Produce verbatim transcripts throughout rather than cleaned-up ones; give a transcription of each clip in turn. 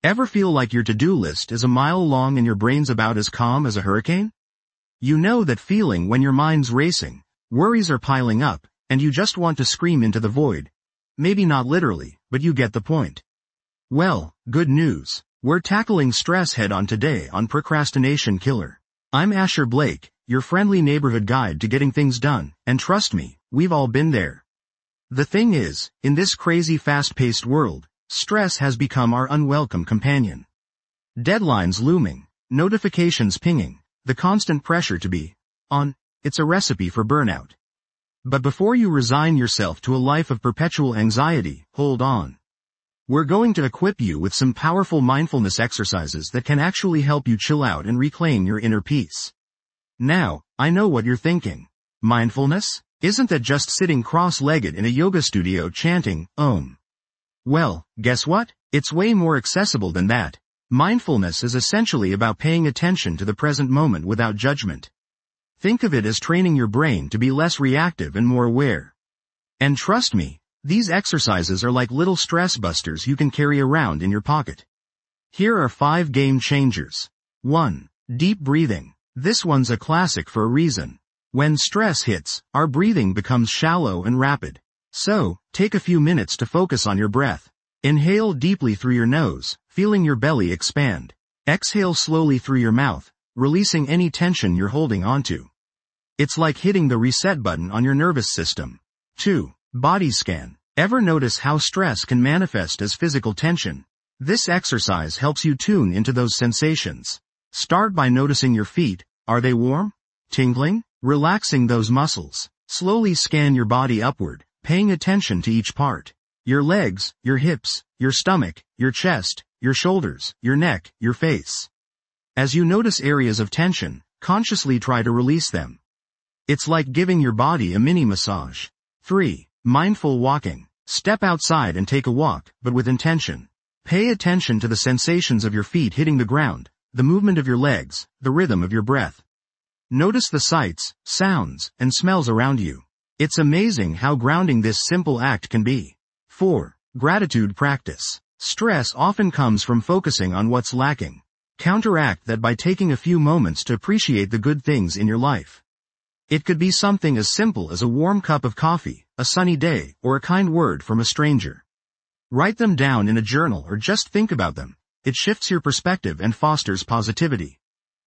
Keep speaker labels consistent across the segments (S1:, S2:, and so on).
S1: Ever feel like your to-do list is a mile long and your brain's about as calm as a hurricane? You know that feeling when your mind's racing, worries are piling up, and you just want to scream into the void. Maybe not literally, but you get the point. Well, good news. We're tackling stress head-on today on Procrastination Killer. I'm Asher Blake, your friendly neighborhood guide to getting things done, and trust me, we've all been there. The thing is, in this crazy fast-paced world, stress has become our unwelcome companion. Deadlines looming, notifications pinging, the constant pressure to be on, it's a recipe for burnout. But before you resign yourself to a life of perpetual anxiety, hold on. We're going to equip you with some powerful mindfulness exercises that can actually help you chill out and reclaim your inner peace. Now, I know what you're thinking. Mindfulness? Isn't that just sitting cross-legged in a yoga studio chanting, Om? Well, guess what? It's way more accessible than that. Mindfulness is essentially about paying attention to the present moment without judgment. Think of it as training your brain to be less reactive and more aware. And trust me, these exercises are like little stress busters you can carry around in your pocket. Here are five game changers. one. Deep breathing. This one's a classic for a reason. When stress hits, our breathing becomes shallow and rapid. So, take a few minutes to focus on your breath. Inhale deeply through your nose, feeling your belly expand. Exhale slowly through your mouth, releasing any tension you're holding onto. It's like hitting the reset button on your nervous system. two. Body scan. Ever notice how stress can manifest as physical tension? This exercise helps you tune into those sensations. Start by noticing your feet. Are they warm? Tingling? Relaxing those muscles. Slowly scan your body upward, paying attention to each part. Your legs, your hips, your stomach, your chest, your shoulders, your neck, your face. As you notice areas of tension, consciously try to release them. It's like giving your body a mini massage. three. Mindful walking. Step outside and take a walk, but with intention. Pay attention to the sensations of your feet hitting the ground, the movement of your legs, the rhythm of your breath. Notice the sights, sounds, and smells around you. It's amazing how grounding this simple act can be. four. Gratitude practice. Stress often comes from focusing on what's lacking. Counteract that by taking a few moments to appreciate the good things in your life. It could be something as simple as a warm cup of coffee, a sunny day, or a kind word from a stranger. Write them down in a journal or just think about them. It shifts your perspective and fosters positivity.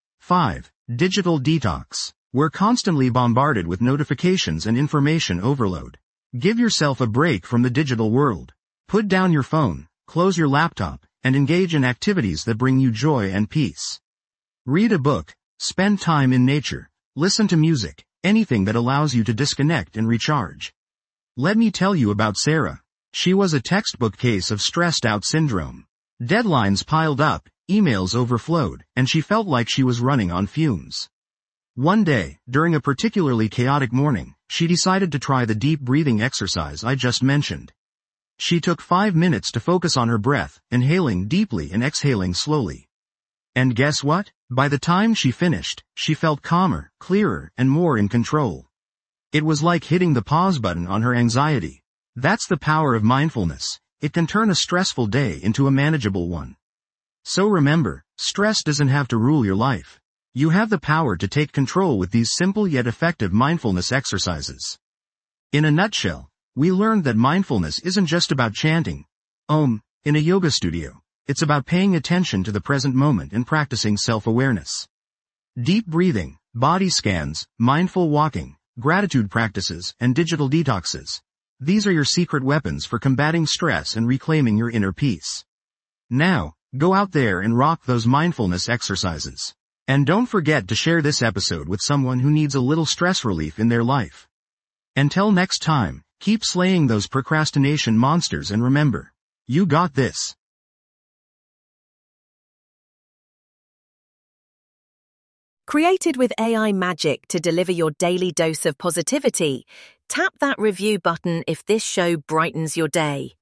S1: five. Digital detox. We're constantly bombarded with notifications and information overload. Give yourself a break from the digital world. Put down your phone, close your laptop, and engage in activities that bring you joy and peace. Read a book, spend time in nature, listen to music, anything that allows you to disconnect and recharge. Let me tell you about Sarah. She was a textbook case of stressed out syndrome. Deadlines piled up, emails overflowed, and she felt like she was running on fumes. One day, during a particularly chaotic morning, she decided to try the deep breathing exercise I just mentioned. She took five minutes to focus on her breath, inhaling deeply and exhaling slowly. And guess what? By the time she finished, she felt calmer, clearer, and more in control. It was like hitting the pause button on her anxiety. That's the power of mindfulness. It can turn a stressful day into a manageable one. So remember, stress doesn't have to rule your life. You have the power to take control with these simple yet effective mindfulness exercises. In a nutshell, we learned that mindfulness isn't just about chanting Om in a yoga studio. It's about paying attention to the present moment and practicing self-awareness. Deep breathing, body scans, mindful walking, gratitude practices, and digital detoxes. These are your secret weapons for combating stress and reclaiming your inner peace. Now, go out there and rock those mindfulness exercises. And don't forget to share this episode with someone who needs a little stress relief in their life. Until next time, keep slaying those procrastination monsters and remember, you got this.
S2: Created with A I magic to deliver your daily dose of positivity, tap that review button if this show brightens your day.